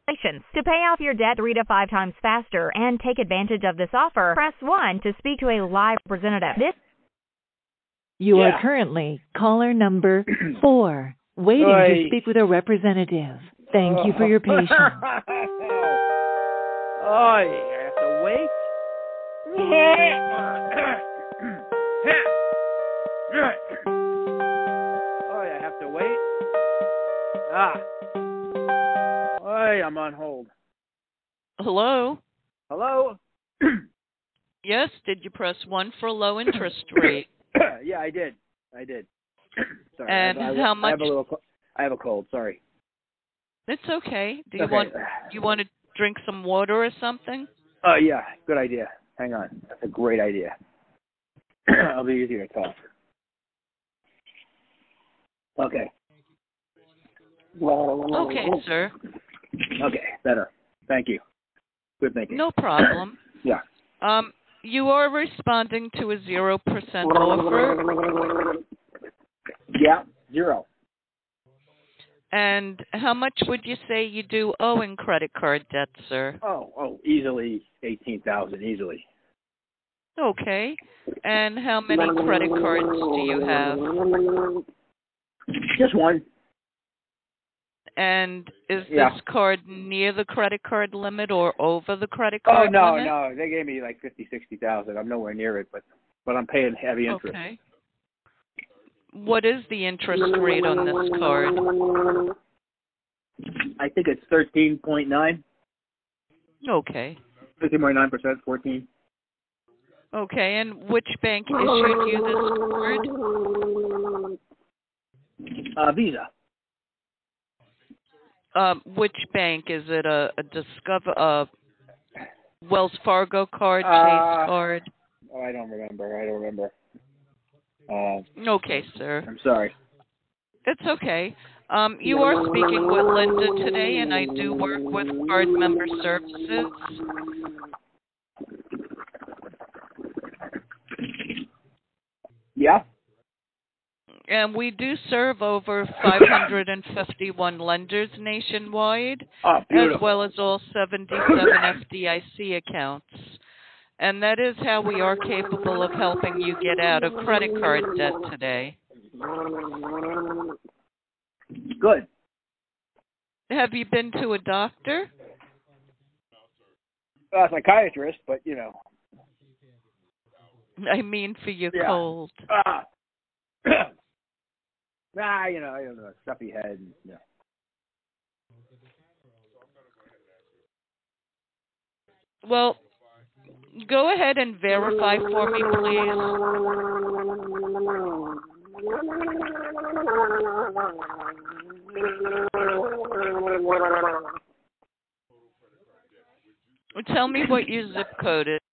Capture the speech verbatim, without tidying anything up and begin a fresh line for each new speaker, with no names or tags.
Congratulations. To pay off your debt three to five times faster and take advantage of this offer, press one to speak to a live representative. This
You
Yeah.
are currently caller number four, waiting
Oi.
to speak with a representative. Thank you for your patience.
Oh, you have to wait. Oh, I have to wait. Ah. Oi, I'm on hold.
Hello?
Hello?
Yes, did you press one for low interest rate?
Yeah, I did. I did. Sorry.
And
I have, I,
how
I
much?
have a little. co- I have a cold. Sorry.
It's okay. Do you
Okay.
want you want to drink some water or something?
Oh yeah, good idea. Hang on, that's a great idea. It'll be easier to talk. Okay.
Okay, sir.
Okay, better. Thank you. Good thinking.
No problem.
Yeah.
Um, you are responding to a zero percent offer.
Yeah, zero.
And how much would you say you do owe in credit card debt, sir?
Oh, oh, easily eighteen thousand, easily.
Okay. And how many credit cards do you have?
Just one.
And is
Yeah.
this card near the credit card limit or over the credit
Oh
card
no,
limit?
no, they gave me like fifty, sixty thousand. I'm nowhere near it, but but I'm paying heavy interest.
Okay. What is the interest rate on this card?
I think it's thirteen point nine.
Okay.
Thirteen point nine percent, fourteen.
Okay, and which bank issued you this card?
Uh, Visa.
Um, which bank? Is it a, a Discover, a Wells Fargo card,
Uh,
Chase card?
Oh, I don't remember. I don't remember. Uh,
Okay, sir.
I'm sorry.
It's okay. Um, you are speaking with Linda today, and I do work with Card Member Services.
Yeah?
And we do serve over five hundred fifty-one lenders nationwide,
Oh,
as
beautiful.
well as all seventy-seven F D I C accounts. And that is how we are capable of helping you get out of credit card debt today.
Good.
Have you been to a doctor?
Uh, psychiatrist, but, you know.
I mean for your
Yeah.
cold.
Ah. Nah, you know, I don't know, stuffy head. And, you know.
Well, go ahead and verify for me, please. Tell me what your zip code is.